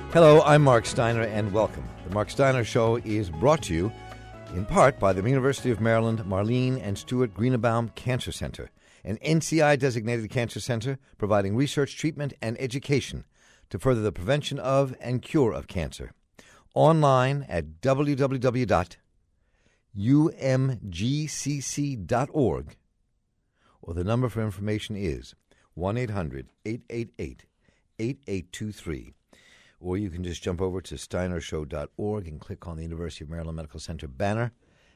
Hello, I'm Mark Steiner, and welcome. The Mark Steiner Show is brought to you in part by the University of Maryland Marlene and Stuart Greenebaum Cancer Center, an NCI-designated cancer center providing research, treatment, and education to further the prevention of and cure of cancer. Online at www.umgcc.org, or the number for information is 1-800-888-8823. Or you can just jump over to steinershow.org and click on the University of Maryland Medical Center banner,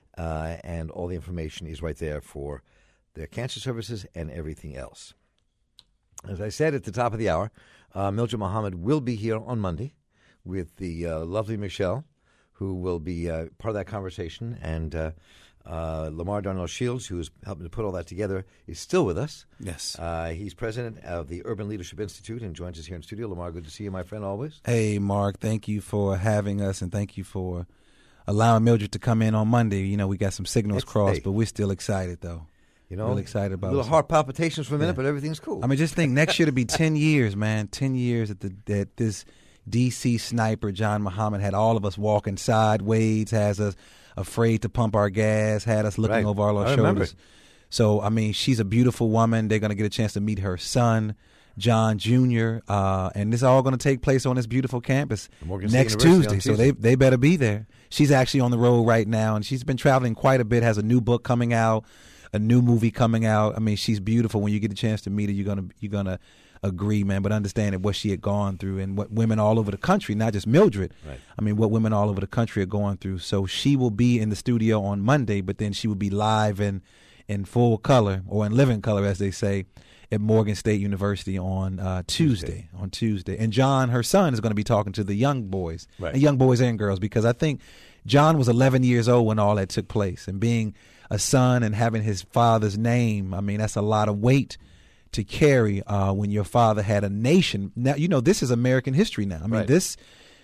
and all the information is right there for their cancer services and everything else. As I said at the top of the hour, Mildred Muhammad will be here on Monday with the lovely Michelle, who will be part of that conversation, and Lamar Darnell Shields, who is helping to put all that together, is still with us. Yes. He's president of the Urban Leadership Institute and joins us here in studio. Lamar, good to see you, my friend, always. Hey, Mark, thank you for having us, and thank you for allowing Mildred to come in on Monday. You know, we got some signals crossed, but we're still excited, though. You know, really excited about it. Little heart palpitations for a minute, but everything's cool. I mean, just think, next year to be 10 years, man. 10 years that this D.C. sniper, John Muhammad, had all of us walking sideways, has us afraid to pump our gas, had us looking over all our shoulders. Remember. So, I mean, she's a beautiful woman. They're going to get a chance to meet her son, John Jr., and this is all going to take place on this beautiful campus next Tuesday. So they better be there. She's actually on the road right now, and she's been traveling quite a bit, has a new book coming out, a new movie coming out. I mean, she's beautiful. When you get a chance to meet her, you're gonna agree, man. But understanding what she had gone through and what women all over the country, not just Mildred. Right. I mean, what women all over the country are going through. So she will be in the studio on Monday, but then she will be live in full color, or in living color, as they say, at Morgan State University on Tuesday. And John, her son, is going to be talking to the young boys, young boys and girls, because I think John was 11 years old when all that took place, and being a son and having his father's name, I mean, that's a lot of weight to carry when your father had a nation. Now, you know, this is American history now. I mean, this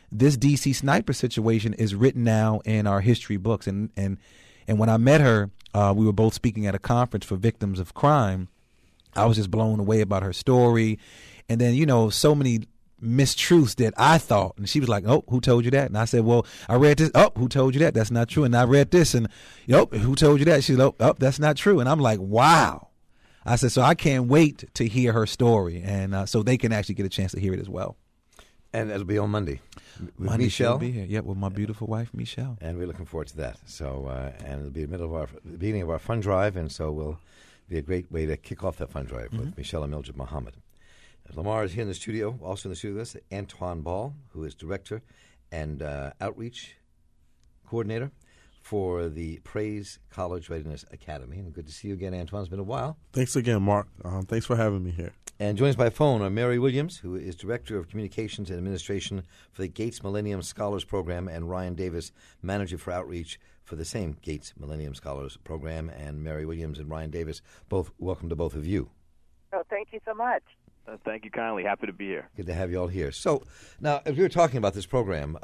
D.C. sniper situation is written now in our history books. And when I met her, we were both speaking at a conference for victims of crime. I was just blown away about her story. And then, you know, so many mistruths that I thought. And she was like, "Oh, who told you that?" And I said, "Well, I read this." "Oh, who told you that? That's not true." And I read this, and who told you that? She's like, "Oh, that's not true." And I'm like, wow. I said, so I can't wait to hear her story, and so they can actually get a chance to hear it as well. And it'll be on Monday. Monday Michelle she'll be here. Yep, with my beautiful wife, Michelle. And we're looking forward to that. So, and it'll be the beginning of our fund drive, and so will be a great way to kick off that fund drive with Michelle and Mildred Muhammad. Lamar is here in the studio, also in the studio with us, Antoine Ball, who is director and outreach coordinator for the Praise College Readiness Academy. And good to see you again, Antoine. It's been a while. Thanks again, Mark. Thanks for having me here. And joins by phone are Mary Williams, who is Director of Communications and Administration for the Gates Millennium Scholars Program, and Ryan Davis, Manager for Outreach for the same Gates Millennium Scholars Program. And Mary Williams and Ryan Davis, both welcome to both of you. Oh, thank you so much. Thank you kindly. Happy to be here. Good to have you all here. So now, as we were talking about this program,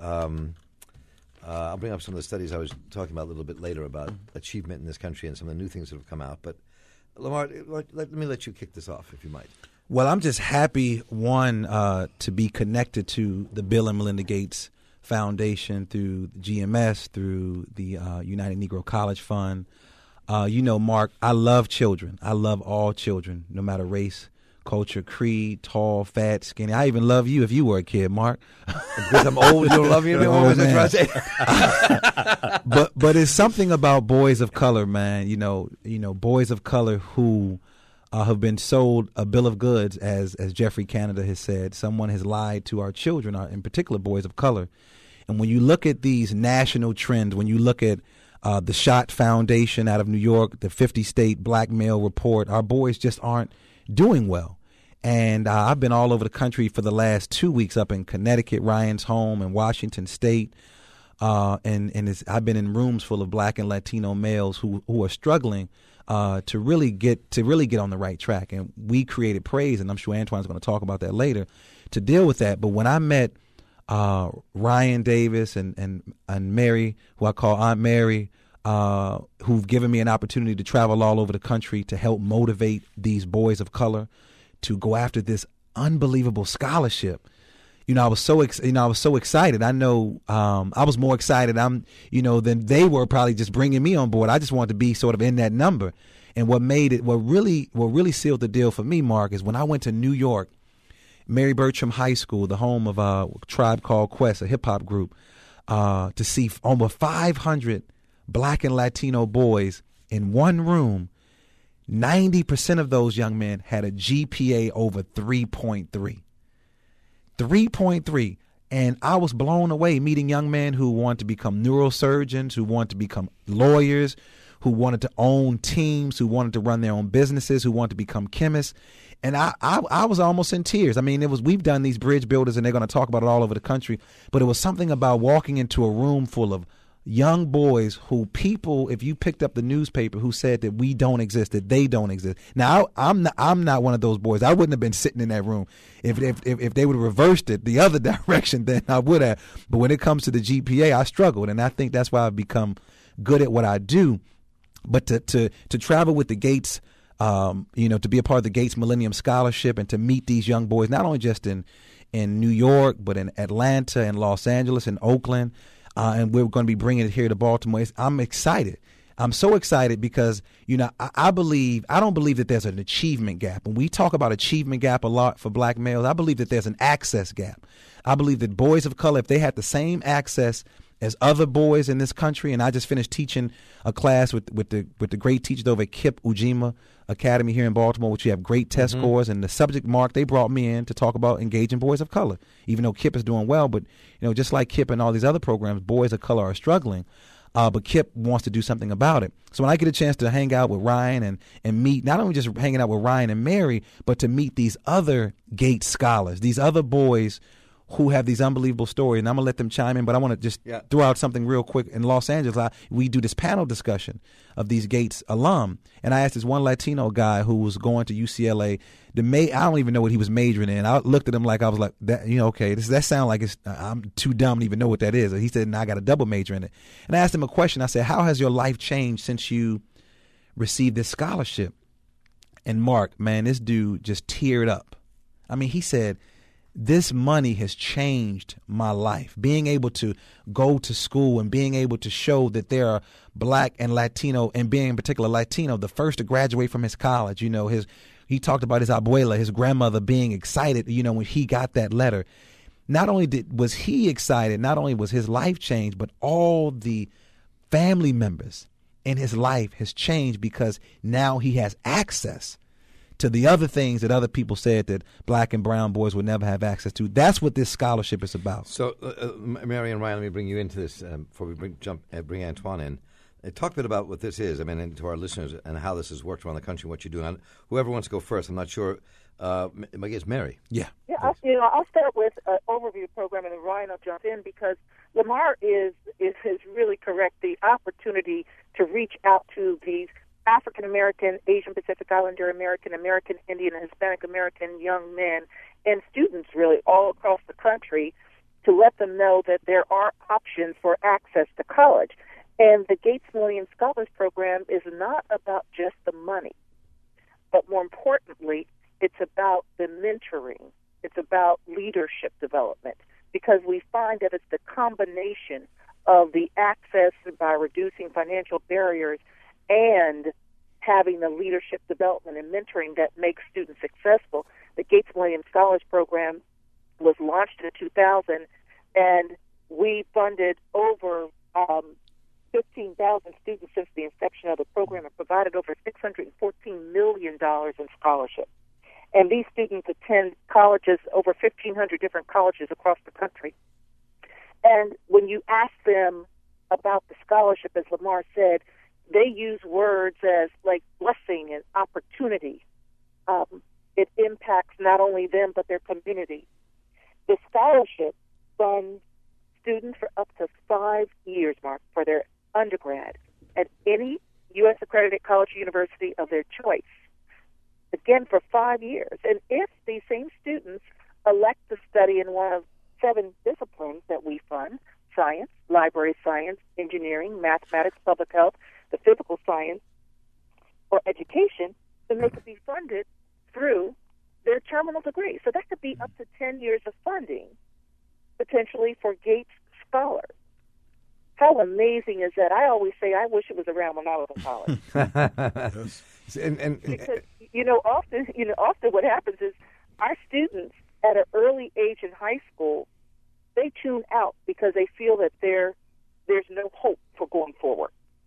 I'll bring up some of the studies I was talking about a little bit later about achievement in this country and some of the new things that have come out. But, Lamar, let me let you kick this off, if you might. Well, I'm just happy, to be connected to the Bill and Melinda Gates Foundation through GMS, through the United Negro College Fund. You know, Mark, I love children. I love all children, no matter race, culture, creed, tall, fat, skinny. I even love you if you were a kid, Mark. Because I'm old, you don't love me anymore. But it's something about boys of color, man. You know, boys of color who have been sold a bill of goods, as Jeffrey Canada has said. Someone has lied to our children, in particular boys of color. And when you look at these national trends, when you look at the Schott Foundation out of New York, the 50-state black male report, our boys just aren't doing well. And I've been all over the country for the last 2 weeks, up in Connecticut, Ryan's home, in Washington State, and I've been in rooms full of black and Latino males who are struggling to really get on the right track. And we created Praise, and I'm sure Antoine's going to talk about that later, to deal with that. But when I met Ryan Davis and Mary, who I call Aunt Mary, who've given me an opportunity to travel all over the country to help motivate these boys of color to go after this unbelievable scholarship. I was so excited. I know I was more excited than they were probably just bringing me on board. I just wanted to be sort of in that number. And what really sealed the deal for me, Mark, is when I went to New York, Mary Bertram High School, the home of a Tribe Called Quest, a hip hop group, to see almost 500 Black and Latino boys in one room. 90% of those young men had a GPA over 3.3. 3.3. And I was blown away meeting young men who wanted to become neurosurgeons, who wanted to become lawyers, who wanted to own teams, who wanted to run their own businesses, who wanted to become chemists. And I was almost in tears. I mean, we've done these bridge builders and they're going to talk about it all over the country. But it was something about walking into a room full of young boys who people, if you picked up the newspaper, who said that we don't exist, that they don't exist. Now, I'm not one of those boys. I wouldn't have been sitting in that room if they would have reversed it the other direction. Then I would have. But when it comes to the GPA, I struggled, and I think that's why I've become good at what I do. But to travel with the Gates, to be a part of the Gates Millennium Scholarship and to meet these young boys, not only just in New York, but in Atlanta and Los Angeles and Oakland. And we're going to be bringing it here to Baltimore. I'm excited. I'm so excited because, I don't believe that there's an achievement gap. When we talk about achievement gap a lot for black males, I believe that there's an access gap. I believe that boys of color, if they had the same access as other boys in this country, and I just finished teaching a class with the great teachers over at KIPP Ujima Academy here in Baltimore, which you have great test scores, and the subject, Mark, they brought me in to talk about engaging boys of color, even though KIPP is doing well. But, just like KIPP and all these other programs, boys of color are struggling. But KIPP wants to do something about it. So when I get a chance to hang out with Ryan and meet, not only just hanging out with Ryan and Mary, but to meet these other Gates scholars, these other boys who have these unbelievable stories, and I'm going to let them chime in, but I want to just throw out something real quick. In Los Angeles, we do this panel discussion of these Gates alum, and I asked this one Latino guy who was going to UCLA. I don't even know what he was majoring in. I looked at him like I was like, okay, that sounds like I'm too dumb to even know what that is. And he said, I got a double major in it. And I asked him a question. I said, how has your life changed since you received this scholarship? And Mark, man, this dude just teared up. I mean, he said, this money has changed my life. Being able to go to school and being able to show that there are black and Latino, and being in particular Latino, the first to graduate from his college. He talked about his abuela, his grandmother, being excited, when he got that letter. Not only was he excited, not only was his life changed, but all the family members in his life has changed because now he has access to the other things that other people said that black and brown boys would never have access to. That's what this scholarship is about. So, Mary and Ryan, let me bring you into this before we bring Antoine in. Talk a bit about what this is, and to our listeners, and how this has worked around the country, what you're doing. Whoever wants to go first, I'm not sure. I guess Mary. Yeah. I'll start with an overview program, and then Ryan will jump in, because Lamar is really correct. The opportunity to reach out to these African American, Asian Pacific Islander American, Indian, and Hispanic American young men and students really all across the country to let them know that there are options for access to college. And the Gates Millennium Scholars Program is not about just the money, but more importantly, it's about the mentoring. It's about leadership development, because we find that it's the combination of the access by reducing financial barriers and having the leadership development and mentoring that makes students successful. The Gates Millennium Scholars Program was launched in 2000, and we funded over 15,000 students since the inception of the program and provided over $614 million in scholarships. And these students attend colleges, over 1,500 different colleges across the country. And when you ask them about the scholarship, as Lamar said, they use words as like blessing and opportunity. It impacts not only them, but their community. The scholarship funds students for up to 5 years, Mark, for their undergrad at any U.S. accredited college or university of their choice. Again, for 5 years. And if these same students elect to study in one of 7 disciplines that we fund, science, library science, engineering, mathematics, public health, the physical science, or education, then they could be funded through their terminal degree. So that could be up to 10 years of funding potentially for Gates Scholars. How amazing is that? I always say I wish it was around when I was in college. Because often what happens is our students at an early age in high school, they tune out because they feel that there's no hope for going forward.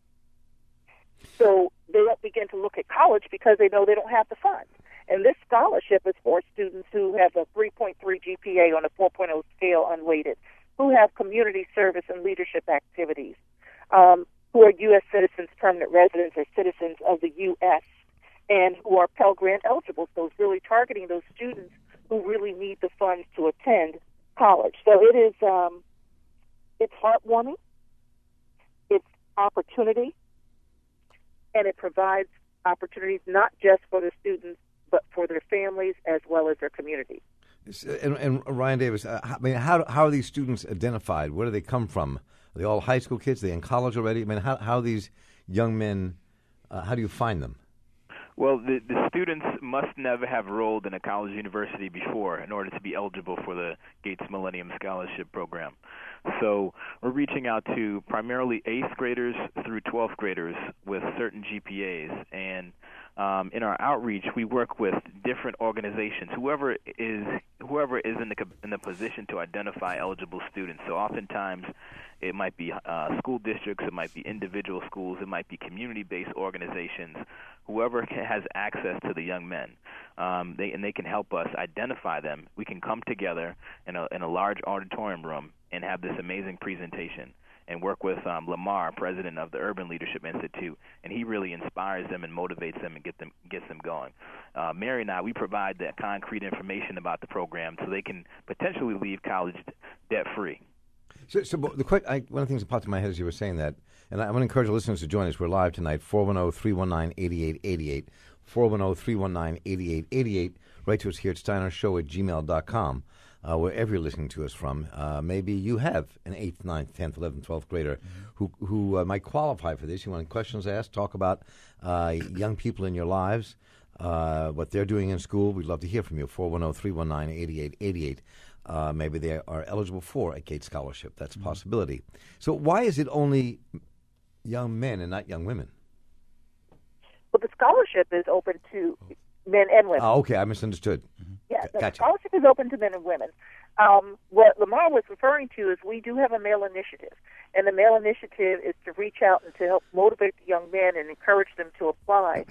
So they don't begin to look at college because they know they don't have the funds. And this scholarship is for students who have a 3.3 GPA on a 4.0 scale unweighted, who have community service and leadership activities, who are U.S. citizens, permanent residents, or citizens of the U.S., and who are Pell Grant eligible. So it's really targeting those students who really need the funds to attend college. So it is, it's heartwarming, it's opportunity, and it provides opportunities not just for the students, but for their families as well as their community. And Ryan Davis, how are these students identified? Where do they come from? Are they all high school kids? Are they in college already? I mean, how are these young men, how do you find them? Well, the students must never have enrolled in a college university before in order to be eligible for the Gates Millennium Scholarship Program. So we're reaching out to primarily 8th graders through 12th graders with certain GPAs. And in our outreach, we work with different organizations, whoever is in the position to identify eligible students. So oftentimes it might be school districts, it might be individual schools, it might be community-based organizations, whoever has access to the young men. They can help us identify them. We can come together in a large auditorium room and have this amazing presentation and work with Lamar, president of the Urban Leadership Institute, and he really inspires them and motivates them and gets them going. Mary and I, we provide that concrete information about the program so they can potentially leave college debt-free. So one of the things that popped in my head as you were saying that, and I want to encourage our listeners to join us. We're live tonight, 410-319-8888, 410-319-8888. Write to us here at steinershow@gmail.com. Wherever you're listening to us from, maybe you have an 8th, 9th, 10th, 11th, 12th grader who might qualify for this. You want questions asked, talk about young people in your lives, what they're doing in school. We'd love to hear from you, 410-319-8888. Maybe they are eligible for a Gates Scholarship. That's a possibility. So why is it only young men and not young women? Well, the scholarship is open to men and women. Oh, okay, I misunderstood. Yeah, the Gotcha. scholarship is open to men and women. What Lamar was referring to is we do have a male initiative, and the male initiative is to reach out and to help motivate the young men and encourage them to apply.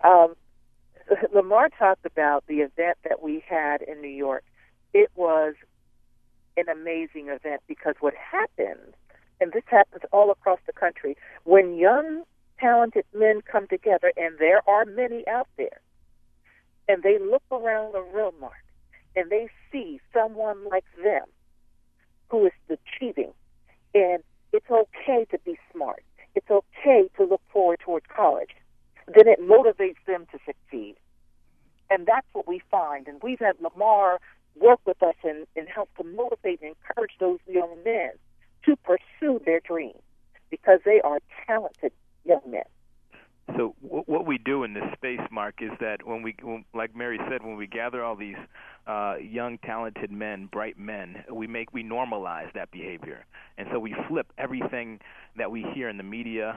Lamar talked about the event that we had in New York. It was an amazing event because what happened, and this happens all across the country, when young, talented men come together, and there are many out there, and they look around the room, Mark, and they see someone like them who is achieving. And it's okay to be smart. It's okay to look forward towards college. Then it motivates them to succeed. And that's what we find. And we've had Lamar work with us and help to motivate and encourage those young men to pursue their dreams because they are talented young men. So what we do in this space, Mark, is that like Mary said, when we gather all these young, talented men, bright men, we normalize that behavior, and so we flip everything that we hear in the media,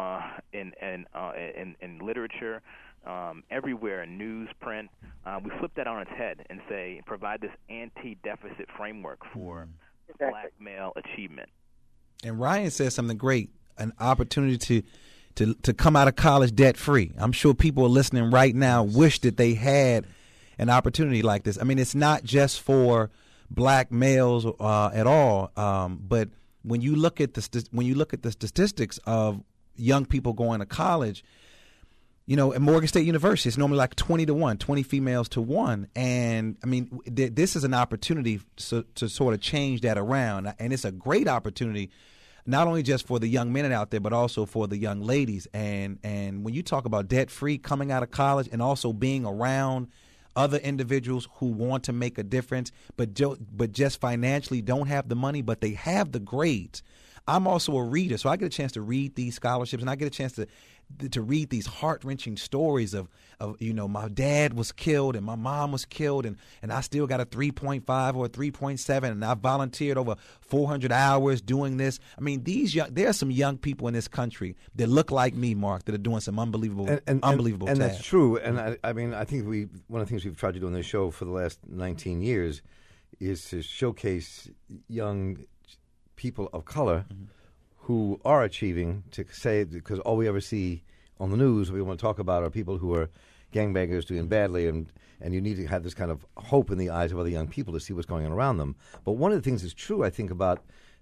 in literature, everywhere in news, print. We flip that on its head and provide this anti-deficit framework for black male achievement. And Ryan says something great: an opportunity to come out of college debt-free. I'm sure people are listening right now wish that they had an opportunity like this. I mean, it's not just for black males at all, but when you look at the statistics of young people going to college, you know, at Morgan State University, it's normally like 20-1, 20 females to 1. And, I mean, this is an opportunity to sort of change that around. And it's a great opportunity not only just for the young men out there, but also for the young ladies. And when you talk about debt-free coming out of college and also being around other individuals who want to make a difference, but just financially don't have the money, but they have the grades. I'm also a reader, so I get a chance to read these scholarships, and I get a chance to to read these heart-wrenching stories of my dad was killed and my mom was killed and I still got a 3.5 or a 3.7 and I volunteered over 400 hours doing this. I mean, there are some young people in this country that look like me, Mark, that are doing some unbelievable tasks. And that's true. And I mean, I think one of the things we've tried to do on this show for the last 19 years is to showcase young people of color who are achieving, to say, because all we ever see on the news, we want to talk about, are people who are gangbangers doing badly, and you need to have this kind of hope in the eyes of other young people to see what's going on around them. But one of the things that's true, I think, about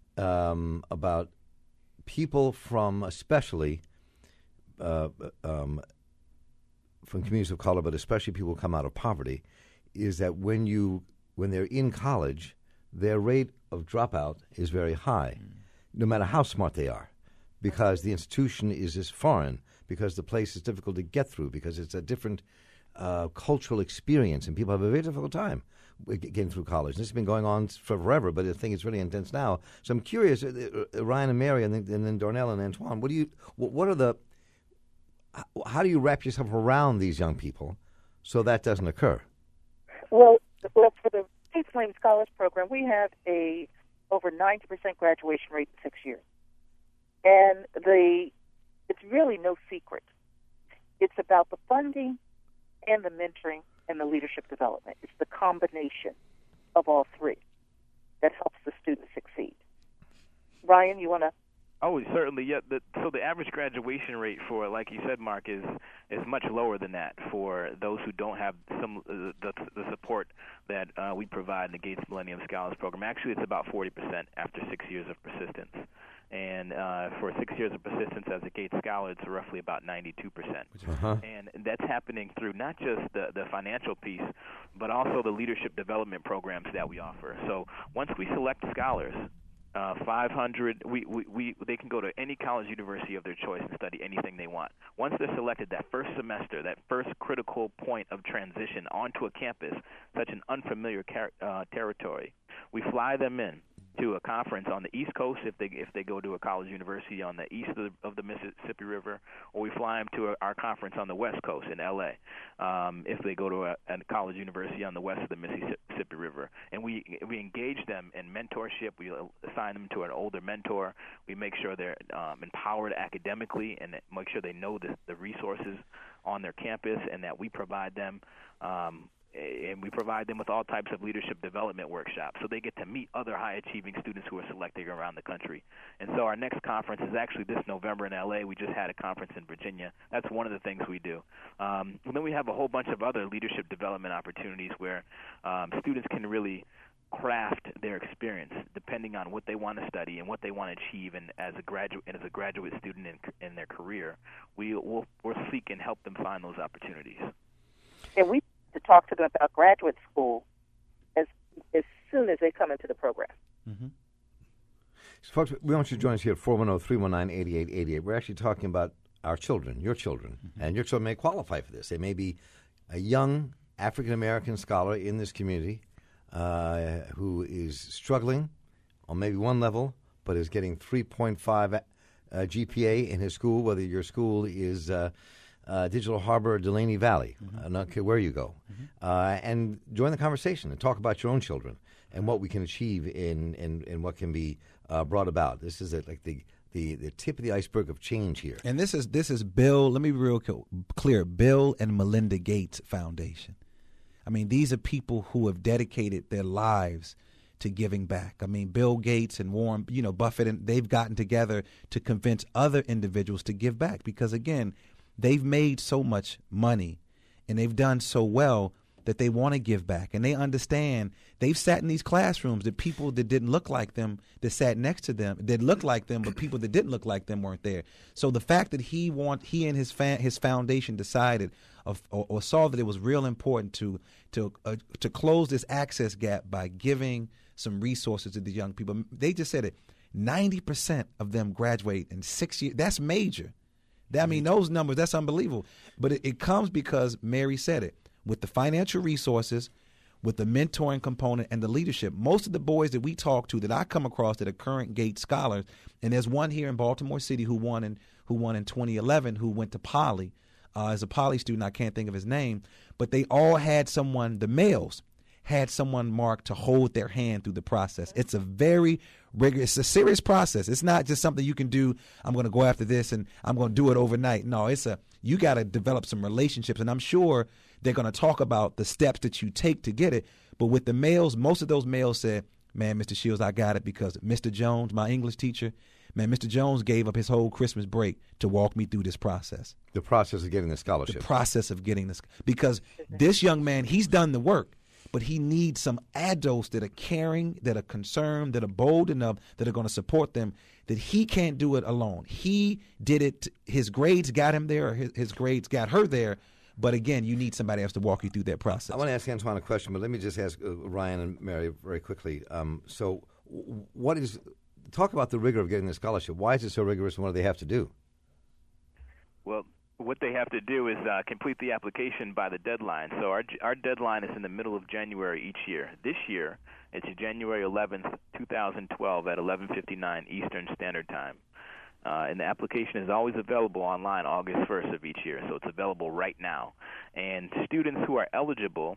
people from, especially from communities of color, but especially people who come out of poverty, is that when they're in college, their rate of dropout is very high, no matter how smart they are, because the institution is just foreign, because the place is difficult to get through, because it's a different cultural experience, and people have a very difficult time getting through college. This has been going on forever, but I think it's really intense now. So I'm curious, Ryan and Mary, and then Darnell and Antoine, how do you wrap yourself around these young people so that doesn't occur? Well, for the Gates Millennium Scholars Program, we have a over 90% graduation rate in 6 years. And it's really no secret. It's about the funding and the mentoring and the leadership development. It's the combination of all three that helps the student succeed. Ryan, you want to? Oh, certainly. Yeah. So the average graduation rate for, like you said, Mark, is much lower than that for those who don't have the support that we provide in the Gates Millennium Scholars Program. Actually, it's about 40% after 6 years of persistence. And for 6 years of persistence as a Gates Scholar, it's roughly about 92%. And that's happening through not just the financial piece, but also the leadership development programs that we offer. So once we select scholars, 500, they can go to any college university of their choice and study anything they want. Once they're selected, that first semester, that first critical point of transition onto a campus, such an unfamiliar territory, we fly them in to a conference on the East Coast if they go to a college university on the east of the Mississippi River, or we fly them to our conference on the West Coast in L.A. If they go to a college university on the west of the Mississippi River. And we engage them in mentorship. We assign them to an older mentor. We make sure they're empowered academically and make sure they know the resources on their campus, and that we provide them and we provide them with all types of leadership development workshops, so they get to meet other high-achieving students who are selected around the country. And so our next conference is actually this November in L.A. We just had a conference in Virginia. That's one of the things we do. And then we have a whole bunch of other leadership development opportunities where students can really craft their experience depending on what they want to study and what they want to achieve. And as a graduate student in their career, we'll seek and help them find those opportunities. And we to talk to them about graduate school as soon as they come into the program. Mm-hmm. So folks, we want you to join us here at 410-319-8888. We're actually talking about our children, your children, and your children may qualify for this. They may be a young African-American scholar in this community who is struggling on maybe one level, but is getting 3.5 GPA in his school, whether your school is Digital Harbor or Delaney Valley, not care where you go, and join the conversation and talk about your own children and what we can achieve in what can be brought about. This is like the tip of the iceberg of change here. And this is Bill. Let me be real clear. Bill and Melinda Gates Foundation. I mean, these are people who have dedicated their lives to giving back. I mean, Bill Gates and Warren, Buffett, and they've gotten together to convince other individuals to give back because, again, they've made so much money and they've done so well that they want to give back. And they understand they've sat in these classrooms that people that didn't look like them, that sat next to them, that looked like them, but people that didn't look like them weren't there. So the fact that he and his foundation decided or saw that it was real important to close this access gap by giving some resources to the young people. They just said it. 90% of them graduate in 6 years. That's major. I mean, those numbers, that's unbelievable. But it comes because Mary said it. With the financial resources, with the mentoring component and the leadership. Most of the boys that we talk to that I come across that are current Gates scholars, and there's one here in Baltimore City who won in 2011, who went to Poly as a Poly student. I can't think of his name, but they all had someone, the males, had someone, Mark, to hold their hand through the process. It's a very rigorous, it's a serious process. It's not just something you can do, I'm going to go after this and I'm going to do it overnight. No, you got to develop some relationships, and I'm sure they're going to talk about the steps that you take to get it. But with the males, most of those males said, man, Mr. Shields, I got it because Mr. Jones, my English teacher, man, Mr. Jones gave up his whole Christmas break to walk me through this process. The process of getting the scholarship. The process of getting this. Because this young man, he's done the work, but he needs some adults that are caring, that are concerned, that are bold enough, that are going to support them, that he can't do it alone. He did it. His grades got him there, or his grades got her there. But again, you need somebody else to walk you through that process. I want to ask Antoine a question, but let me just ask Ryan and Mary very quickly. Talk about the rigor of getting the scholarship. Why is it so rigorous, and what do they have to do? Well, what they have to do is complete the application by the deadline. So our deadline is in the middle of January each year. This year, it's January 11th, 2012 at 11:59 Eastern Standard Time. And the application is always available online August 1st of each year, so it's available right now. And students who are eligible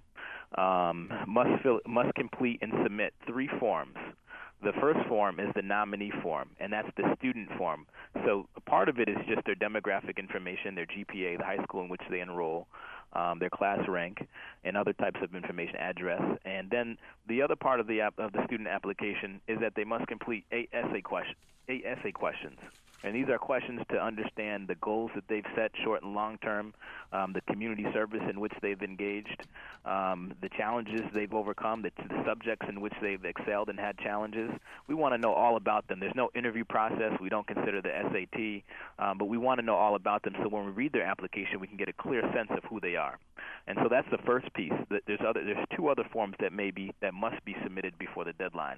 must complete and submit 3 forms. The first form is the nominee form, and that's the student form. So part of it is just their demographic information, their GPA, the high school in which they enroll, their class rank, and other types of information, address. And then the other part of the student application is that they must complete 8 essay questions. And these are questions to understand the goals that they've set, short and long term, the community service in which they've engaged, the challenges they've overcome, the subjects in which they've excelled and had challenges. We want to know all about them. There's no interview process. We don't consider the SAT, but we want to know all about them so when we read their application, we can get a clear sense of who they are. And so that's the first piece. There's 2 other forms that must be submitted before the deadline,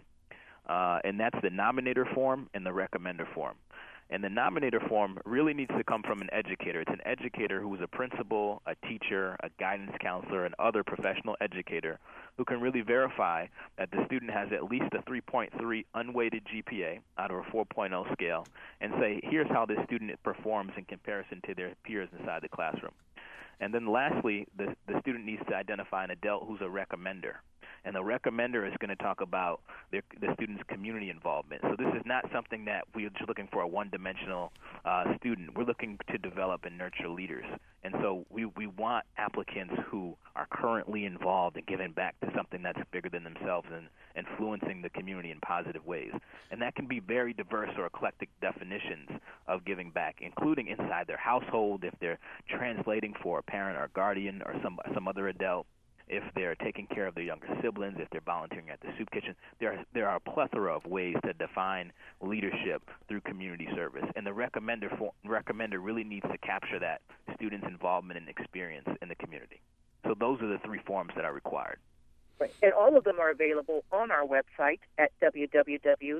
and that's the nominator form and the recommender form. And the nominator form really needs to come from an educator. It's an educator who is a principal, a teacher, a guidance counselor, and other professional educator who can really verify that the student has at least a 3.3 unweighted GPA out of a 4.0 scale and say, here's how this student performs in comparison to their peers inside the classroom. And then lastly, the student needs to identify an adult who's a recommender. And the recommender is going to talk about the student's community involvement. So this is not something that we're just looking for a one-dimensional student. We're looking to develop and nurture leaders. And so we want applicants who are currently involved in giving back to something that's bigger than themselves and influencing the community in positive ways. And that can be very diverse or eclectic definitions of giving back, including inside their household, if they're translating for a parent or guardian or some other adult, if they're taking care of their younger siblings, if they're volunteering at the soup kitchen. There are a plethora of ways to define leadership through community service. And the recommender really needs to capture that student's involvement and experience in the community. So those are the 3 forms that are required. Right. And all of them are available on our website at www.gmsp.org.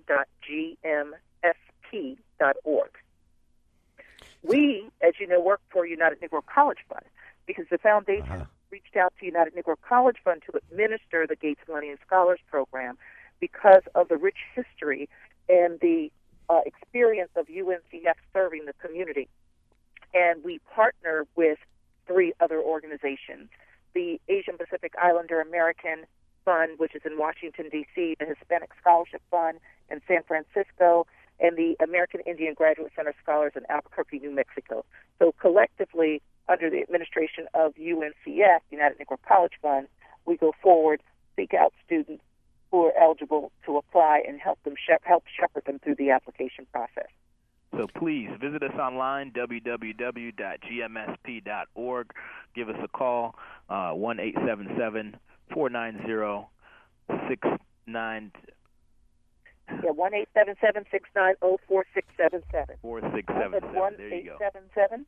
We, as you know, work for United Negro College Fund because the foundation reached out to United Negro College Fund to administer the Gates Millennium Scholars Program because of the rich history and the experience of UNCF serving the community. And we partner with 3 other organizations, the Asian Pacific Islander American Fund, which is in Washington, D.C., the Hispanic Scholarship Fund in San Francisco, and the American Indian Graduate Center Scholars in Albuquerque, New Mexico. So collectively, under the administration of UNCF, United Negro College Fund, we go forward, seek out students who are eligible to apply and help shepherd them through the application process. So please visit us online, www.gmsp.org. Give us a call, 1-877-490-69. Yeah, 1-877-690-4677. 4677. There you go.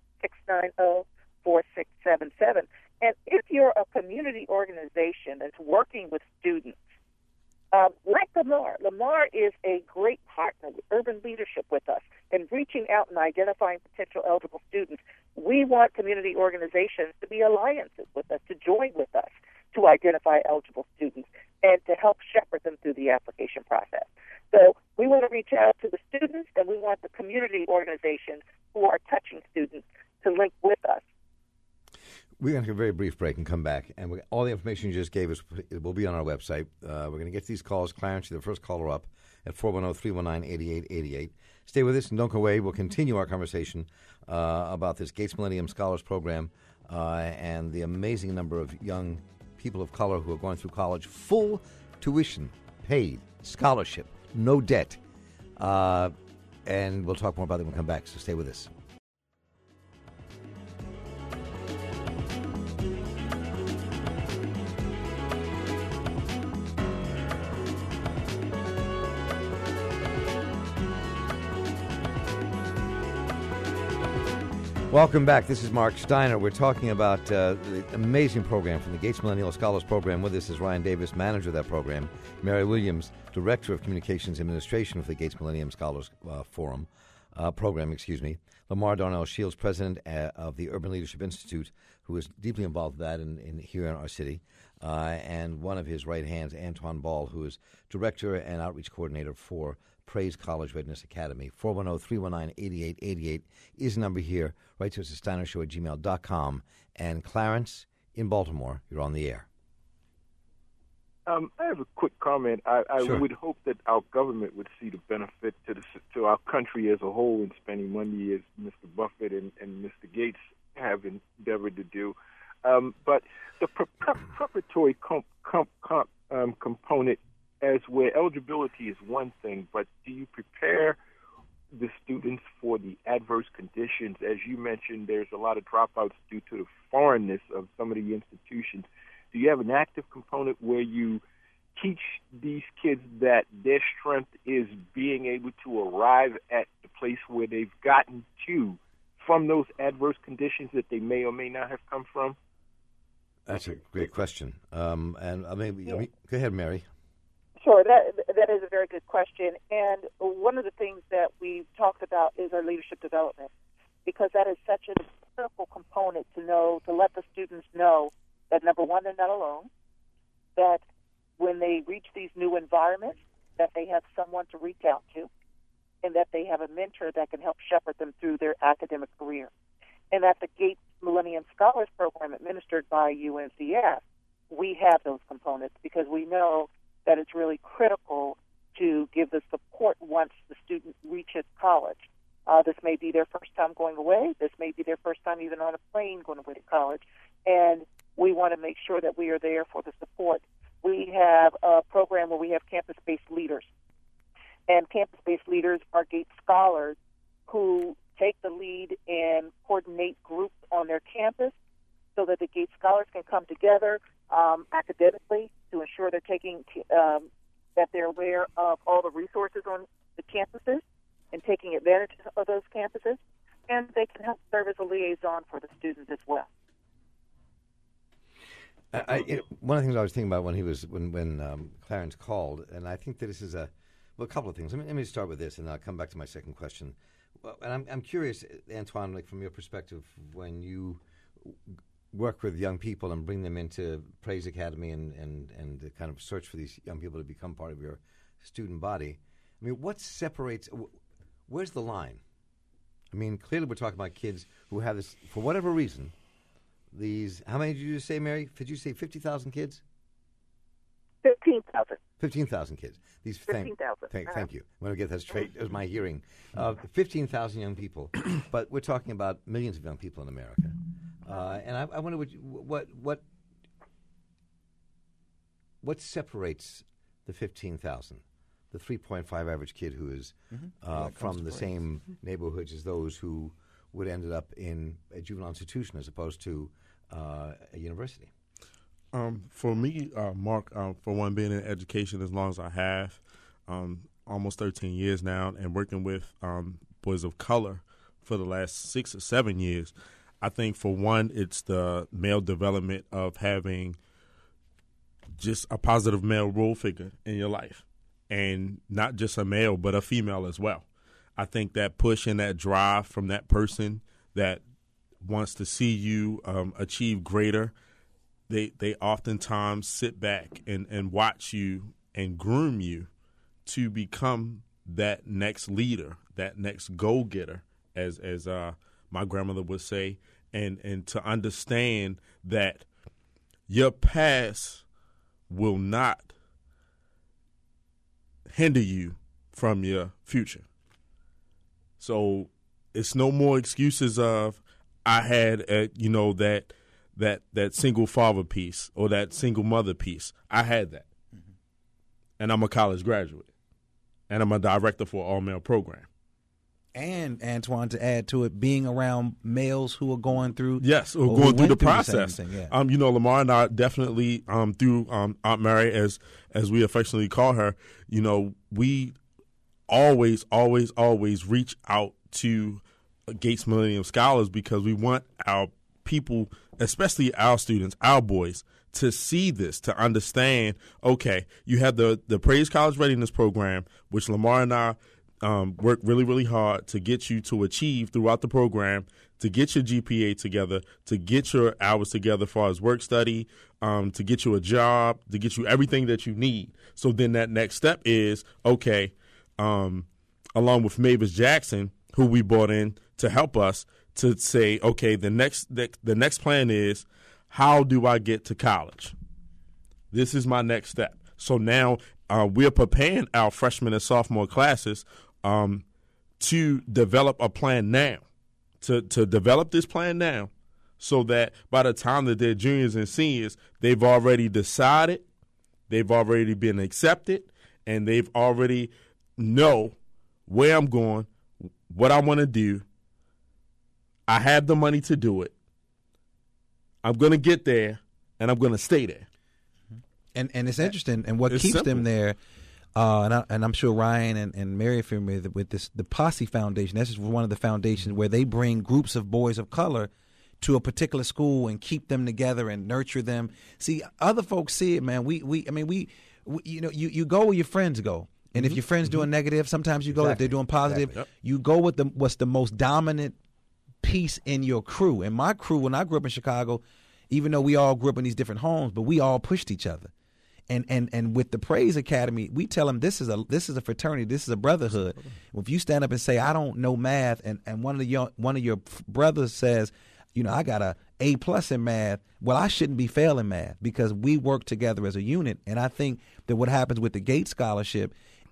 1-877-690-4677. And if you're a community organization that's working with students, like Lamar is a great partner with Urban Leadership with us in reaching out and identifying potential eligible students. We want community organizations to be alliances with us, to join with us, to identify eligible students and to help shepherd them through the application process. So we want to reach out to the students, and we want the community organizations who are touching students to link with us. We're going to take a very brief break and come back. And all the information you just gave us will be on our website. We're going to get to these calls. Clarence, you're the first caller up at 410-319-8888. Stay with us and don't go away. We'll continue our conversation about this Gates Millennium Scholars Program and the amazing number of young people of color who are going through college. Full tuition, paid, scholarship, no debt. And we'll talk more about that when we come back, so stay with us. Welcome back. This is Mark Steiner. We're talking about the amazing program from the Gates Millennial Scholars Program. With us is Ryan Davis, manager of that program, Mary Williams, director of communications administration for the Gates Millennium Scholars program. Lamar Darnell Shields, president of the Urban Leadership Institute, who is deeply involved with that here in our city, and one of his right hands, Antoine Ball, who is director and outreach coordinator for Praise College Readiness Academy. 410-319-8888 is the number here. Write to us at steinershow@gmail.com. And Clarence in Baltimore, you're on the air. I have a quick comment. I Sure. would hope that our government would see the benefit to our country as a whole in spending money, as Mr. Buffett and Mr. Gates have endeavored to do. But the preparatory component, as where eligibility is one thing, but do you prepare the students for the adverse conditions? As you mentioned, there's a lot of dropouts due to the foreignness of some of the institutions. Do you have an active component where you teach these kids that their strength is being able to arrive at the place where they've gotten to from those adverse conditions that they may or may not have come from? That's a great question. Go ahead, Mary. Sure, that is a very good question. And one of the things that we've talked about is our leadership development, because that is such a critical component to let the students know that, number one, they're not alone, that when they reach these new environments, that they have someone to reach out to, and that they have a mentor that can help shepherd them through their academic career. And at the Gates Millennium Scholars Program administered by UNCF, we have those components because we know that it's really critical to give the support once the student reaches college. This may be their first time going away. This may be their first time even on a plane going away to college. And we want to make sure that we are there for the support. We have a program where we have campus-based leaders. And campus-based leaders are Gates scholars who take the lead and coordinate groups on their campus so that the Gates scholars can come together academically to ensure they're taking that they're aware of all the resources on the campuses and taking advantage of those campuses, and they can help serve as a liaison for the students as well. One of the things I was thinking about when Clarence called, and I think that this is a couple of things. Let me start with this, and then I'll come back to my second question. And I'm curious, Antoine, like from your perspective, when you work with young people and bring them into Praise Academy and kind of search for these young people to become part of your student body, I mean, what separates, where's the line? I mean, clearly we're talking about kids who have this, for whatever reason, how many did you say, Mary? Did you say 50,000 kids? 15,000. 15,000 kids. 15,000. Thank you. I'm going to get that straight. It was my hearing. 15,000 young people, but we're talking about millions of young people in America. And I wonder what separates the 15,000, the 3.5 average kid who is from the same neighborhoods as those who would end up in a juvenile institution as opposed to a university? For me, Mark, for one, being in education as long as I have, almost 13 years now, and working with boys of color for the last 6 or 7 years, I think, for one, it's the male development of having just a positive male role figure in your life, and not just a male, but a female as well. I think that push and that drive from that person that wants to see you achieve greater they oftentimes sit back and watch you and groom you to become that next leader, that next go-getter, as my grandmother would say, and to understand that your past will not hinder you from your future. So it's no more excuses of I had that single father piece or that single mother piece. I had that, and I'm a college graduate, and I'm a director for an all-male program. And Antoine, to add to it, being around males who are going through going through the process. Thing, yeah. Lamar and I definitely through Aunt Mary, as we affectionately call her, we always reach out to Gates Millennium Scholars because we want our people, especially our students, our boys, to see this, to understand, okay, you have the Praise College Readiness Program, which Lamar and I work really, really hard to get you to achieve throughout the program, to get your GPA together, to get your hours together as far as work study, to get you a job, to get you everything that you need. So then that next step is, okay, along with Mavis Jackson, who we brought in to help us to say, okay, the next plan is, how do I get to college? This is my next step. So now we're preparing our freshman and sophomore classes to develop a plan now, to develop this plan now, so that by the time that they're juniors and seniors, they've already decided, they've already been accepted, and they've already know where I'm going, what I want to do. I have the money to do it. I'm going to get there, and I'm going to stay there. And it's interesting, and what keeps simple. them there, and I'm sure Ryan and Mary are familiar with this, the Posse Foundation. That's just one of the foundations where they bring groups of boys of color to a particular school and keep them together and nurture them. See, other folks see it, man. You go where your friends go. And if your friends doing negative, sometimes you go. If they're doing positive, you go with what's the most dominant piece in your crew. And my crew, when I grew up in Chicago, even though we all grew up in these different homes, but we all pushed each other. And with the Praise Academy, we tell them this is a fraternity, this is a brotherhood. If you stand up and say I don't know math, and one of your brothers says, I got a A+ in math, well, I shouldn't be failing math because we work together as a unit. And I think that what happens with the Gates Scholarship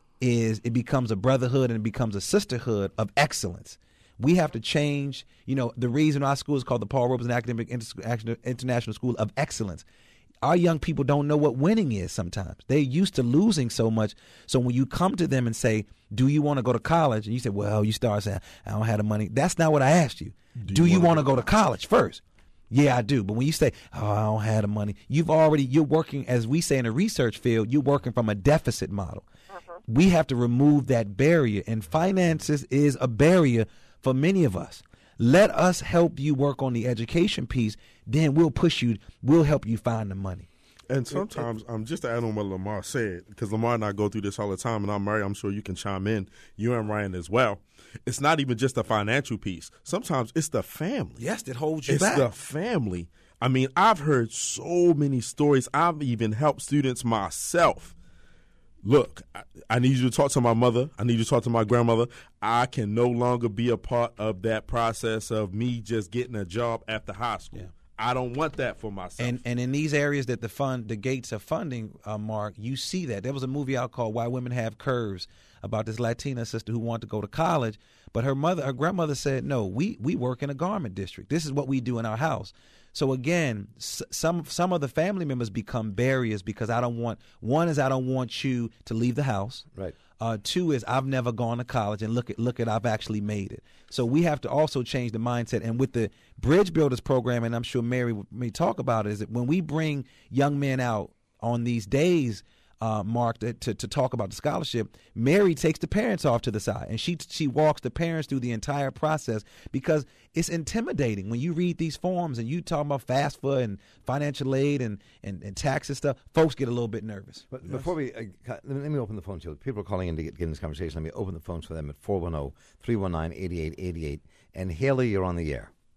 is it becomes a brotherhood and it becomes a sisterhood of excellence. We have to change. The reason our school is called the Paul Robeson Academic International School of Excellence. Our young people don't know what winning is sometimes. They're used to losing so much. So when you come to them and say, do you want to go to college? And you say, well, you start saying, I don't have the money. That's not what I asked you. Do you want to go to college first? Yeah, I do. But when you say, I don't have the money, you're working, as we say in the research field, you're working from a deficit model. We have to remove that barrier, and finances is a barrier for many of us. Let us help you work on the education piece, then we'll help you find the money. And sometimes, just to add on what Lamar said, because Lamar and I go through this all the time, and I'm sure you can chime in, you and Ryan as well. It's not even just the financial piece. Sometimes it's the family. Yes, that holds you back. It's the family. I mean, I've heard so many stories. I've even helped students myself. Look, I need you to talk to my mother. I need you to talk to my grandmother. I can no longer be a part of that process of me just getting a job after high school. Yeah. I don't want that for myself. And in these areas that the Gates are funding, Mark, you see that. There was a movie out called Why Women Have Curves about this Latina sister who wanted to go to college, but her grandmother said, no, we work in a garment district. This is what we do in our house. So again, some of the family members become barriers because I don't want you to leave the house. Right. 2 is I've never gone to college, and look at I've actually made it. So we have to also change the mindset. And with the Bridge Builders program, and I'm sure Mary may talk about it, is that when we bring young men out on these days, Mark, to talk about the scholarship, Mary takes the parents off to the side, and she walks the parents through the entire process because it's intimidating when you read these forms and you talk about FAFSA and financial aid and tax and stuff. Folks get a little bit nervous. But before we let me open the phone to you. People are calling in to get in this conversation. Let me open the phones for them at 410-319-8888. And Haley, you're on the air.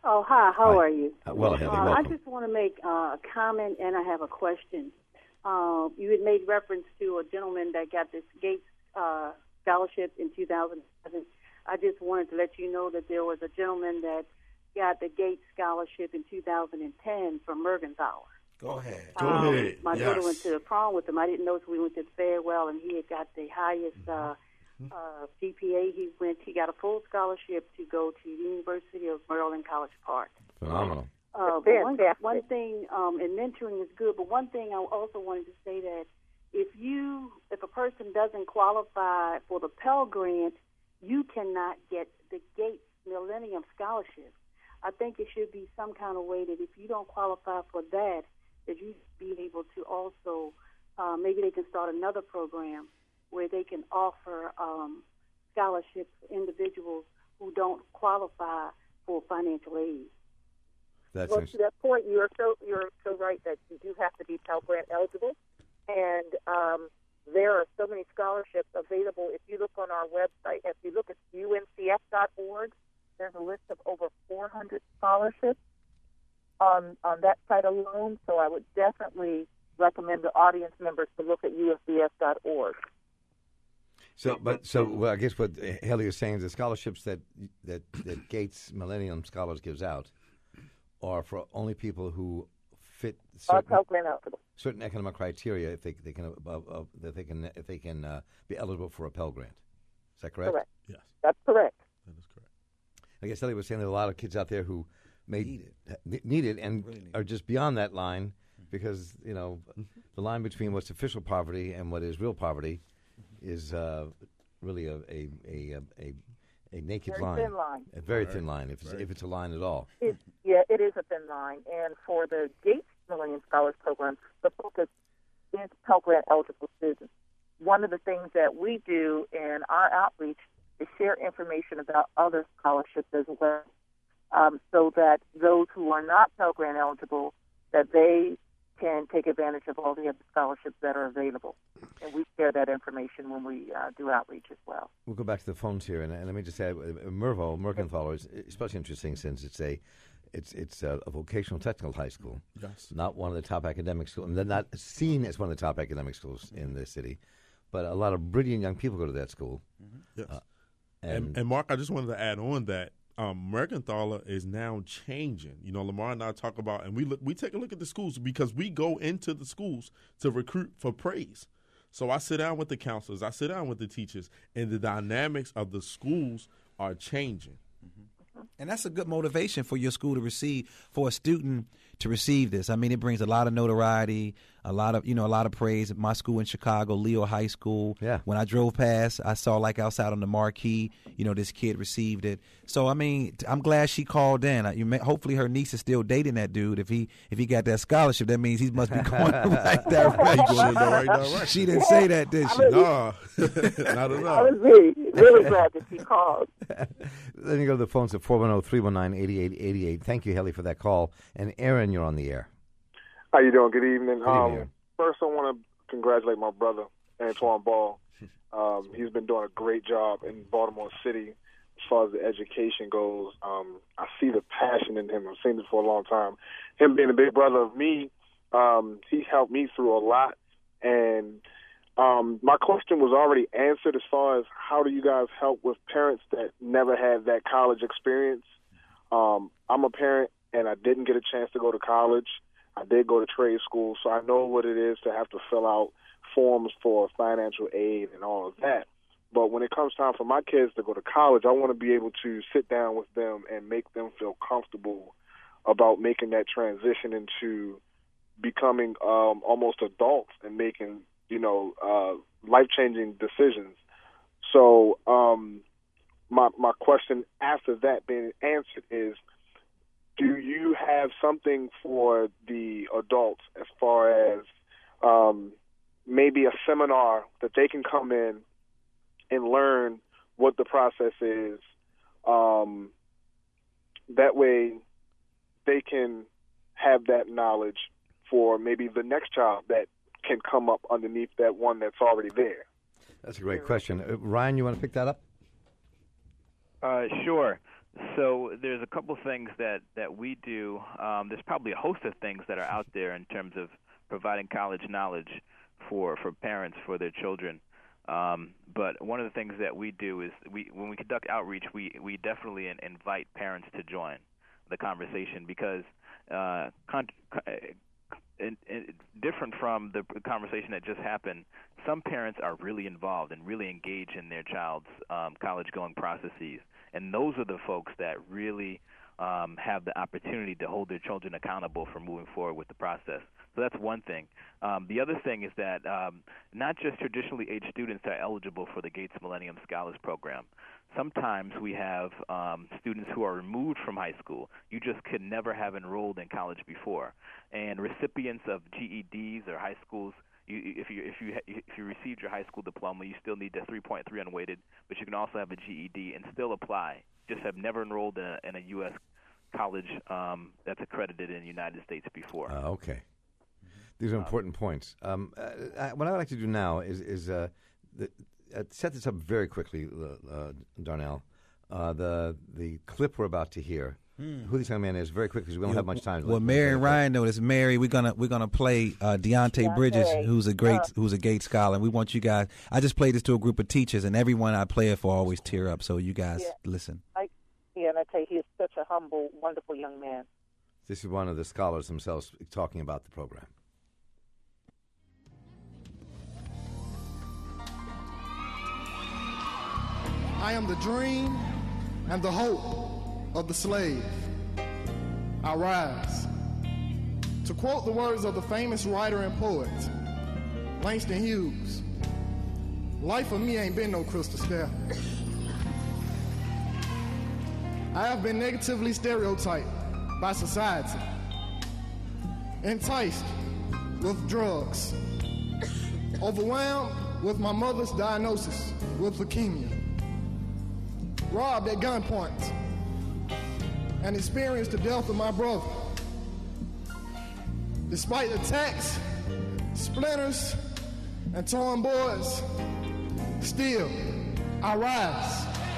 Oh, hi. How are you? Well, Haley, I welcome. just want to make a comment, and I have a question. You had made reference to a gentleman that got this Gates scholarship in 2007. I just wanted to let you know that there was a gentleman that got the Gates scholarship in 2010 from Mergenthaler. Go ahead. Go ahead. My daughter went to the prom with him. I didn't know, so we went to the farewell, and he had got the highest GPA. He got a full scholarship to go to the University of Maryland, College Park. Phenomenal. One thing, and mentoring is good, but one thing I also wanted to say that if a person doesn't qualify for the Pell Grant, you cannot get the Gates Millennium Scholarship. I think it should be some kind of way that if you don't qualify for that you be able to also, maybe they can start another program where they can offer scholarships to individuals who don't qualify for financial aid. That's Well, to that point, you're so right that you do have to be Pell Grant eligible, and there are so many scholarships available. If you look on our website, if you look at uncf.org, there's a list of over 400 scholarships on that site alone. So I would definitely recommend the audience members to look at usbs.org. So I guess what Haley is saying is the scholarships that Gates Millennium Scholars gives out are for only people who fit certain economic criteria if they can be eligible for a Pell Grant. Is that correct? Correct. Yes, That's correct. that is correct. I guess Haley was saying there are a lot of kids out there who need it and Really need are just beyond that line because the line between what's official poverty and what is real poverty is really a naked Very thin line. a very thin line if it's a line at all. It is a thin line. And for the Gates Millennium Scholars Program, the focus is Pell Grant eligible students. One of the things that we do in our outreach is share information about other scholarships as well, so that those who are not Pell Grant eligible, that they can take advantage of all the other scholarships that are available. And we share that information when we do outreach as well. We'll go back to the phones here, and let me just say, Mergenthaler is especially interesting since it's a vocational technical high school, Yes. not one of the top academic schools, and they're not seen as one of the top academic schools in the city, but a lot of brilliant young people go to that school. Yes. And And Mark, I just wanted to add on that Mergenthaler is now changing. Lamar and I talk about, and we take a look at the schools because we go into the schools to recruit for praise. So I sit down with the counselors, I sit down with the teachers, and the dynamics of the schools are changing. And that's a good motivation for your school to receive, for a student to receive this. I mean, it brings a lot of notoriety, a lot of praise. My school in Chicago, Leo High School. Yeah. When I drove past, I saw outside on the marquee, this kid received it. So, I mean, I'm glad she called in. Hopefully her niece is still dating that dude. If he got that scholarship, that means he must be going the right direction. Going in the right direction. She didn't say that, did she? No, not at I all. was really glad that she called. Let me go to the phones at 410-319-8888. Thank you, Haley, for that call. And Aaron, you're on the air. How you doing? Good evening. Good evening. First, I want to congratulate my brother, Antoine Ball. He's been doing a great job in Baltimore City as far as the education goes. I see the passion in him. I've seen it for a long time. Him being a big brother of me, he helped me through a lot. And my question was already answered as far as how do you guys help with parents that never had that college experience. I'm a parent, and I didn't get a chance to go to college. I did go to trade school, so I know what it is to have to fill out forms for financial aid and all of that. But when it comes time for my kids to go to college, I want to be able to sit down with them and make them feel comfortable about making that transition into becoming almost adults and making, life-changing decisions. So my question after that being answered is, do you have something for the adults as far as maybe a seminar that they can come in and learn what the process is? That way they can have that knowledge for maybe the next child that can come up underneath that one that's already there. That's a great question. Ryan, you want to pick that up? Sure. So there's a couple things that we do. There's probably a host of things that are out there in terms of providing college knowledge for parents for their children. But one of the things that we do is when we conduct outreach, we definitely invite parents to join the conversation because different from the conversation that just happened, some parents are really involved and really engaged in their child's college-going processes. And those are the folks that really have the opportunity to hold their children accountable for moving forward with the process. So that's one thing. The other thing is that not just traditionally aged students are eligible for the Gates Millennium Scholars Program. Sometimes we have students who are removed from high school. You just could never have enrolled in college before. And recipients of GEDs or high schools, if you received your high school diploma, you still need the 3.3 unweighted, but you can also have a GED and still apply. Just have never enrolled in a U.S. college that's accredited in the United States before. Okay. These are important points. What I'd like to do now is set this up very quickly, Darnell. The clip we're about to hear, who this young man is, very quickly because we don't have much time. Well, Mary and Ryan know this. Mary, we're gonna play Deontay Bridges, who's a Gates scholar. And we want you guys. I just played this to a group of teachers, and everyone I play it for always tear up. So you guys listen. And I tell you, he is such a humble, wonderful young man. This is one of the scholars themselves talking about the program. I am the dream and the hope of the slave. I rise. To quote the words of the famous writer and poet, Langston Hughes, life for me ain't been no crystal stair. I have been negatively stereotyped by society, enticed with drugs, overwhelmed with my mother's diagnosis with leukemia, robbed at gunpoint, and experienced the death of my brother. Despite attacks, splinters, and torn boards, still, I rise.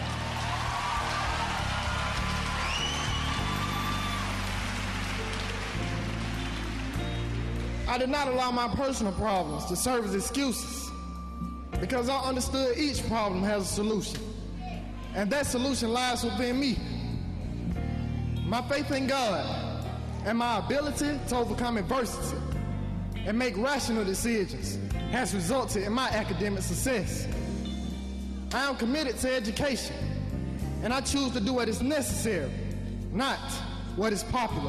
I did not allow my personal problems to serve as excuses because I understood each problem has a solution, and that solution lies within me. My faith in God and my ability to overcome adversity and make rational decisions has resulted in my academic success. I am committed to education, and I choose to do what is necessary, not what is popular.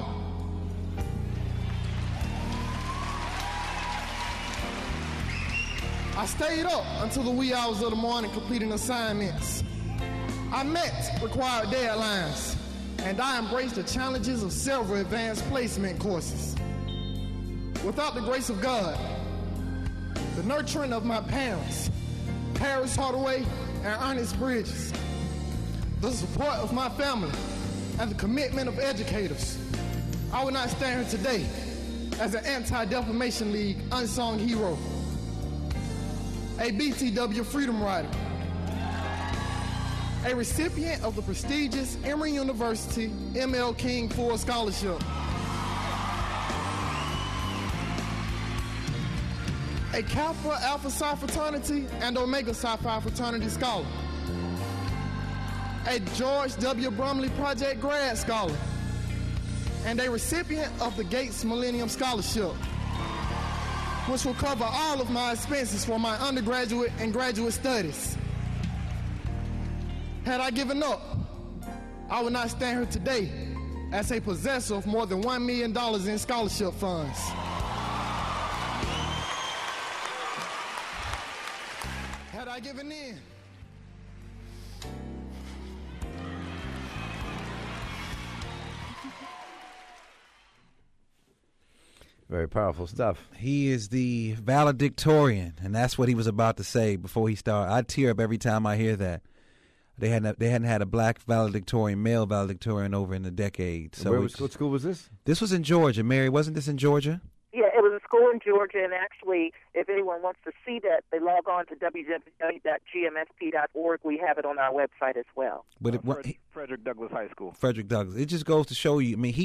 I stayed up until the wee hours of the morning completing assignments. I met required deadlines, and I embraced the challenges of several advanced placement courses. Without the grace of God, the nurturing of my parents, Paris Hardaway and Ernest Bridges, the support of my family, and the commitment of educators, I would not stand here today as an Anti-Defamation League unsung hero, a BTW Freedom Rider, a recipient of the prestigious Emory University M.L. King Ford Scholarship, a Kappa Alpha Psi Fraternity and Omega Psi Phi Fraternity Scholar, a George W. Brumley Project Grad Scholar, and a recipient of the Gates Millennium Scholarship, which will cover all of my expenses for my undergraduate and graduate studies. Had I given up, I would not stand here today as a possessor of more than $1 million in scholarship funds. Had I given in, Very powerful stuff. He is the valedictorian, and that's what he was about to say before he started. I tear up every time I hear that. They hadn't had a black valedictorian, male valedictorian over in a decade. So what school was this? This was in Georgia. Mary, wasn't this in Georgia? Yeah, it was school in Georgia, and actually, if anyone wants to see that, they log on to www.gmsp.org. We have it on our website as well. But Frederick Douglass High School. Frederick Douglass. It just goes to show you. I mean,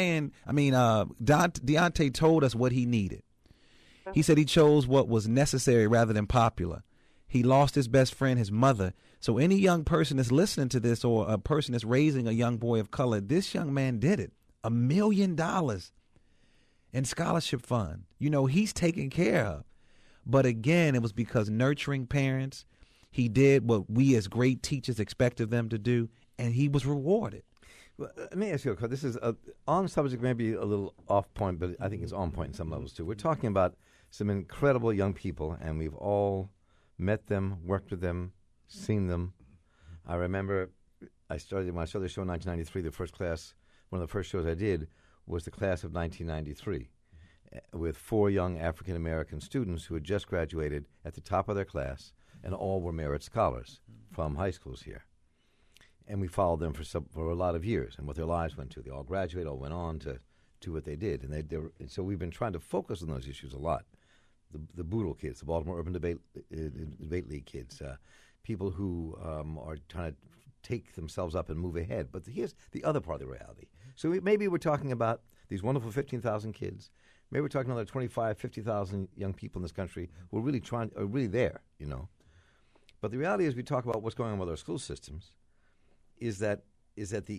Deontay told us what he needed. He said he chose what was necessary rather than popular. He lost his best friend, his mother. So any young person that's listening to this, or a person that's raising a young boy of color, this young man did it. $1 million in scholarship fund. You know, he's taken care of. But again, it was because nurturing parents, he did what we as great teachers expected them to do, and he was rewarded. Well, let me ask you, this is on subject, maybe a little off point, but I think it's on point in some levels too. We're talking about some incredible young people, and we've all met them, worked with them, seen them. I remember when I started the show in 1993, the first class, one of the first shows I did was the class of 1993 with 4 young African-American students who had just graduated at the top of their class, and all were merit scholars from high schools here. And we followed them for a lot of years and what their lives went to. They all graduated, all went on to do what they did. And so we've been trying to focus on those issues a lot. The Boodle kids, the Baltimore Urban Debate League kids, people who are trying to take themselves up and move ahead. But here's the other part of the reality. So maybe we're talking about these wonderful 15,000 kids. Maybe we're talking about 25, 50,000 young people in this country who are really there, you know. But the reality is, we talk about what's going on with our school systems. Is that as the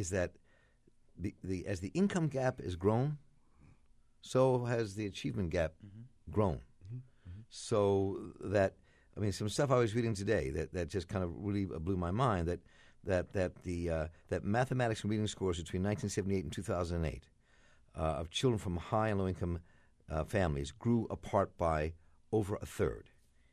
income gap has grown, so has the achievement gap grown. So that, I mean, some stuff I was reading today that just kind of really blew my mind, that mathematics and reading scores between 1978 and 2008 of children from high and low income families grew apart by over a third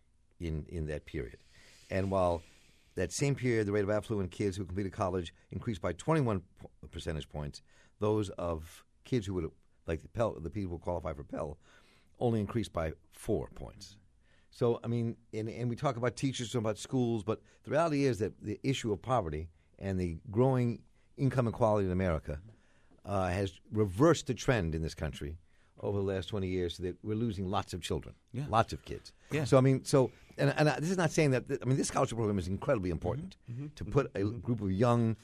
in that period. And while that same period, the rate of affluent kids who completed college increased by 21 percentage points, those of kids who would, like the people who qualify for Pell, only increased by 4 points. So, I mean, and we talk about teachers, about schools, but the reality is that the issue of poverty and the growing income inequality in America has reversed the trend in this country over the last 20 years, so that we're losing lots of children, lots of kids. Yeah. So, I mean, this is not saying that, this scholarship program is incredibly important to put a group of young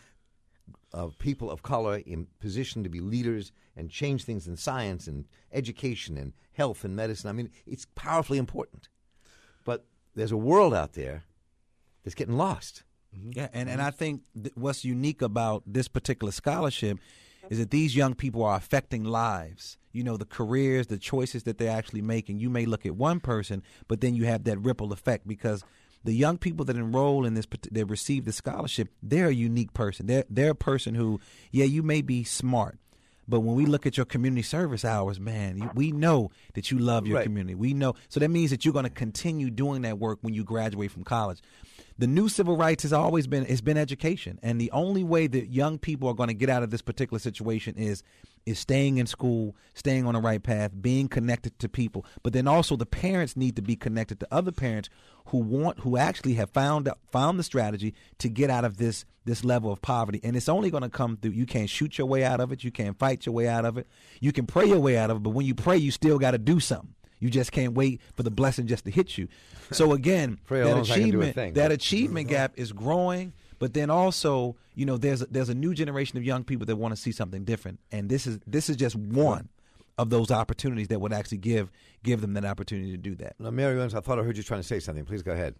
people of color in position to be leaders and change things in science and education and health and medicine. I mean, it's powerfully important. But there's a world out there that's getting lost. Yeah, and I think what's unique about this particular scholarship is that these young people are affecting lives. You know, the careers, the choices that they're actually making. You may look at one person, but then you have that ripple effect, because the young people that enroll in this, that receive the scholarship, they're a unique person. They're a person who, you may be smart, but when we look at your community service hours, man, we know that you love your community. We know. So that means that you're going to continue doing that work when you graduate from college. The new civil rights has always been education. And the only way that young people are going to get out of this particular situation is staying in school, staying on the right path, being connected to people. But then also the parents need to be connected to other parents who actually have found the strategy to get out of this level of poverty. And it's only going to come through. You can't shoot your way out of it. You can't fight your way out of it. You can pray your way out of it. But when you pray, you still got to do something. You just can't wait for the blessing just to hit you. So again, that achievement gap is growing. But then also, you know, there's a new generation of young people that want to see something different, and this is just one of those opportunities that would actually give them that opportunity to do that. Now, Mary Williams, I thought I heard you trying to say something. Please go ahead.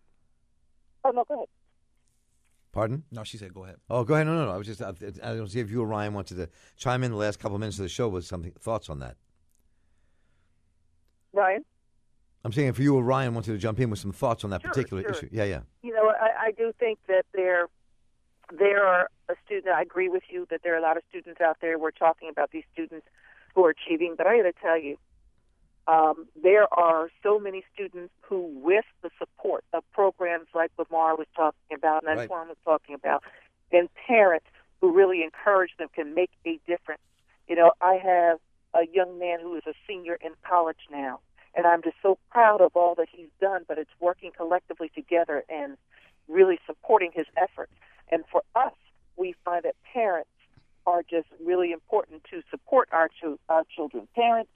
Oh no, go ahead. Pardon? No, she said go ahead. Oh, go ahead. No. I was just I don't see if you or Ryan wanted to chime in the last couple of minutes of the show with thoughts on that. Ryan? I'm saying if you or Ryan wanted to jump in with some thoughts on that particular issue. Yeah. You know, I do think that there are a student. I agree with you that there are a lot of students out there. We're talking about these students who are achieving, but I got to tell you, there are so many students who, with the support of programs like Lamar was talking about and Antoine was talking about, and parents who really encourage them, can make a difference. You know, I have a young man who is a senior in college now, and I'm just so proud of all that he's done, but it's working collectively together and really supporting his efforts. And for us, we find that parents are just really important to support our children. Parents,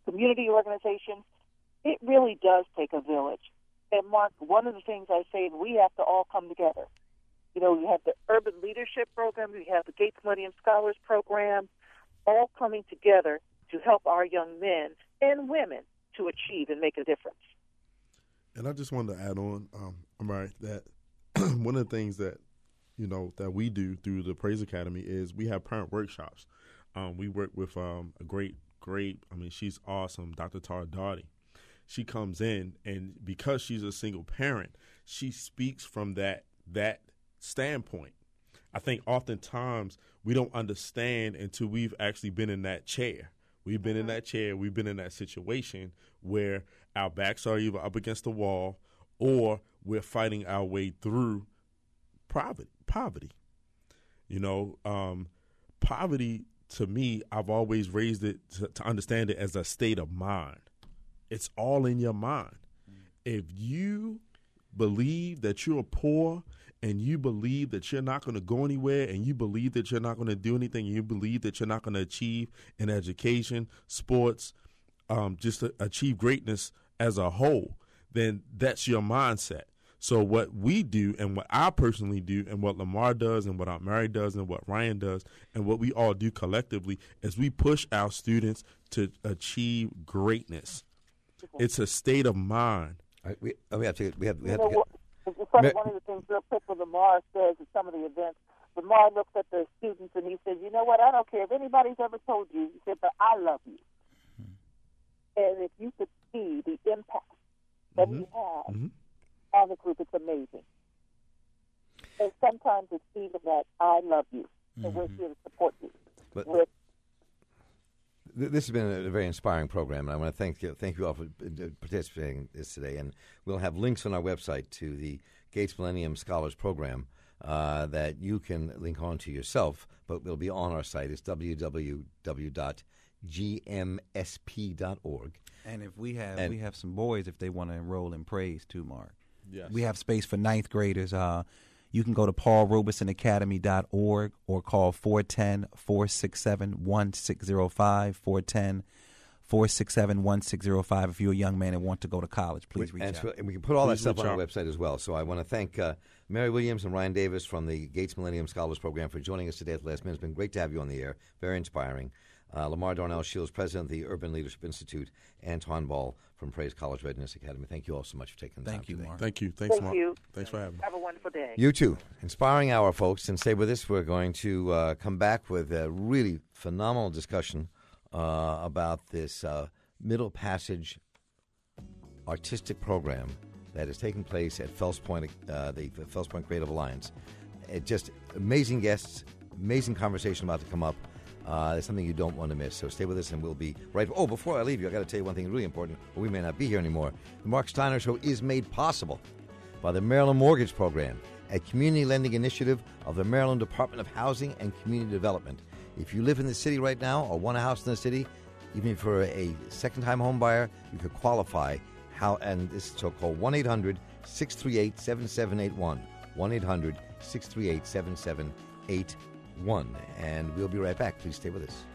community organizations. It really does take a village. And, Mark, one of the things I say, we have to all come together. You know, you have the Urban Leadership Program, you have the Gates Millennium Scholars Program, all coming together to help our young men and women to achieve and make a difference. And I just wanted to add on, Amari, that one of the things that, you know, that we do through the Praise Academy is we have parent workshops. We work with a great, she's awesome, Dr. Tara Darty. She comes in, and because she's a single parent, she speaks from that standpoint. I think oftentimes we don't understand until we've actually been in that chair. We've been in that chair. We've been in that situation where our backs are either up against the wall or we're fighting our way through poverty. You know, poverty, to me, I've always raised it to understand it as a state of mind. It's all in your mind. If you believe that you're poor and you believe that you're not going to go anywhere and you believe that you're not going to do anything, and you believe that you're not going to achieve in education, sports, just to achieve greatness as a whole, then that's your mindset. So what we do and what I personally do and what Lamar does and what Aunt Mary does and what Ryan does and what we all do collectively is we push our students to achieve greatness. It's a state of mind. It's funny, one of the things real quick what Lamar says at some of the events, Lamar looks at the students and he says, you know what, I don't care if anybody's ever told you, he said, but I love you. And if you could see the impact that he has on the group, it's amazing. And sometimes it's even that I love you, and we're here to support you. This has been a very inspiring program, and I want to thank you all for participating in this today. And we'll have links on our website to the Gates Millennium Scholars Program that you can link on to yourself, but will be on our site. It's www.gmsp.org. And if we have some boys if they want to enroll in Praise too, Mark. Yes. We have space for ninth graders. You can go to paulrobesonacademy.org or call 410-467-1605, 410-467-1605 if you're a young man and want to go to college. Please reach out. And we can put all that stuff on our website as well. So I want to thank Mary Williams and Ryan Davis from the Gates Millennium Scholars Program for joining us today at the last minute. It's been great to have you on the air. Very inspiring. Lamar Darnell Shields, president of the Urban Leadership Institute, Antoine Ball from Praise College Readiness Academy. Thank you all so much for taking the time today. Mark. Thank you. Thanks, Mark. You. Thanks for having me. Have a wonderful day. You too. Inspiring hour, folks. And stay with us. We're going to come back with a really phenomenal discussion about this Middle Passage artistic program that is taking place at Fells Point, the Fells Point Creative Alliance. Just amazing guests, amazing conversation about to come up. It's something you don't want to miss. So stay with us, and we'll be right. Oh, before I leave you, I got to tell you one thing really important, or we may not be here anymore. The Mark Steiner Show is made possible by the Maryland Mortgage Program, a community lending initiative of the Maryland Department of Housing and Community Development. If you live in the city right now or want a house in the city, even for a second-time home buyer, you could qualify. And this is so-called 1-800-638-7781, 1-800-638-7781. And we'll be right back. Please stay with us.